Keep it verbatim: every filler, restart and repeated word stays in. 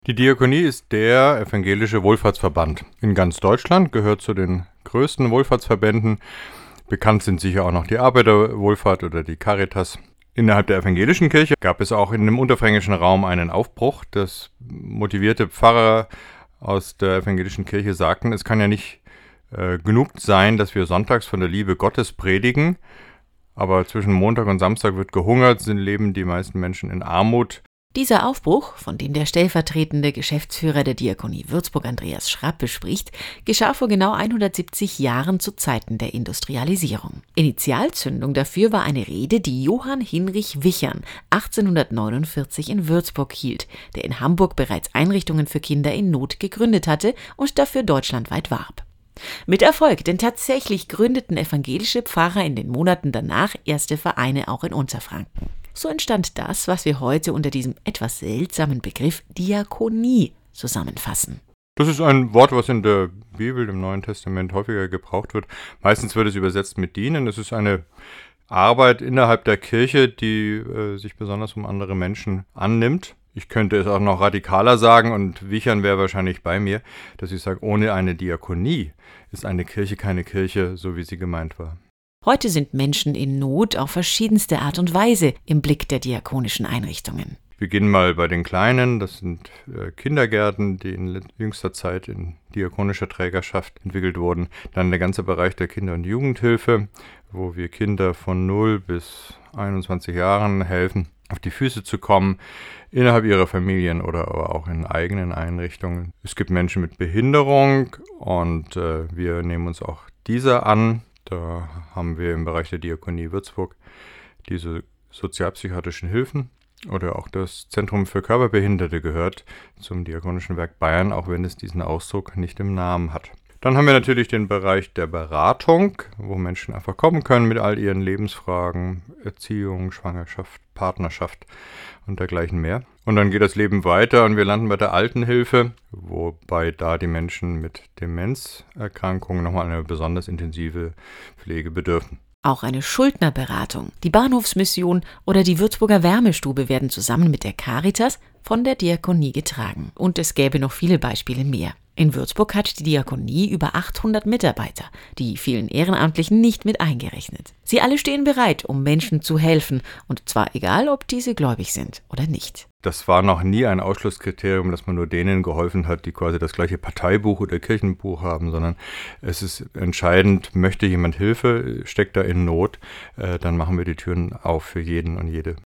Die Diakonie ist der evangelische Wohlfahrtsverband in ganz Deutschland, gehört zu den größten Wohlfahrtsverbänden. Bekannt sind sicher auch noch die Arbeiterwohlfahrt oder die Caritas. Innerhalb der evangelischen Kirche gab es auch in dem unterfränkischen Raum einen Aufbruch. Das motivierte Pfarrer aus der evangelischen Kirche sagten, es kann ja nicht äh, genug sein, dass wir sonntags von der Liebe Gottes predigen, aber zwischen Montag und Samstag wird gehungert, sind leben die meisten Menschen in Armut. Dieser Aufbruch, von dem der stellvertretende Geschäftsführer der Diakonie Würzburg Andreas Schrappe spricht, geschah vor genau hundertsiebzig Jahren zu Zeiten der Industrialisierung. Initialzündung dafür war eine Rede, die Johann Hinrich Wichern achtzehnhundertneunundvierzig in Würzburg hielt, der in Hamburg bereits Einrichtungen für Kinder in Not gegründet hatte und dafür deutschlandweit warb. Mit Erfolg, denn tatsächlich gründeten evangelische Pfarrer in den Monaten danach erste Vereine auch in Unterfranken. So entstand das, was wir heute unter diesem etwas seltsamen Begriff Diakonie zusammenfassen. Das ist ein Wort, was in der Bibel, im Neuen Testament häufiger gebraucht wird. Meistens wird es übersetzt mit dienen. Es ist eine Arbeit innerhalb der Kirche, die äh, sich besonders um andere Menschen annimmt. Ich könnte es auch noch radikaler sagen und Wichern wäre wahrscheinlich bei mir, dass ich sage, ohne eine Diakonie ist eine Kirche keine Kirche, so wie sie gemeint war. Heute sind Menschen in Not auf verschiedenste Art und Weise im Blick der diakonischen Einrichtungen. Ich beginne mal bei den Kleinen. Das sind äh, Kindergärten, die in jüngster Zeit in diakonischer Trägerschaft entwickelt wurden. Dann der ganze Bereich der Kinder- und Jugendhilfe, wo wir Kinder von null bis einundzwanzig Jahren helfen, auf die Füße zu kommen, innerhalb ihrer Familien oder aber auch in eigenen Einrichtungen. Es gibt Menschen mit Behinderung und äh, wir nehmen uns auch dieser an. Da haben wir im Bereich der Diakonie Würzburg diese sozialpsychiatrischen Hilfen oder auch das Zentrum für Körperbehinderte gehört zum Diakonischen Werk Bayern, auch wenn es diesen Ausdruck nicht im Namen hat. Dann haben wir natürlich den Bereich der Beratung, wo Menschen einfach kommen können mit all ihren Lebensfragen, Erziehung, Schwangerschaft, Partnerschaft und dergleichen mehr. Und dann geht das Leben weiter und wir landen bei der Altenhilfe, wobei da die Menschen mit Demenzerkrankungen nochmal eine besonders intensive Pflege bedürfen. Auch eine Schuldnerberatung, die Bahnhofsmission oder die Würzburger Wärmestube werden zusammen mit der Caritas von der Diakonie getragen. Und es gäbe noch viele Beispiele mehr. In Würzburg hat die Diakonie über achthundert Mitarbeiter, die vielen Ehrenamtlichen nicht mit eingerechnet. Sie alle stehen bereit, um Menschen zu helfen, und zwar egal, ob diese gläubig sind oder nicht. Das war noch nie ein Ausschlusskriterium, dass man nur denen geholfen hat, die quasi das gleiche Parteibuch oder Kirchenbuch haben, sondern es ist entscheidend, möchte jemand Hilfe, steckt da in Not, äh, dann machen wir die Türen auf für jeden und jede.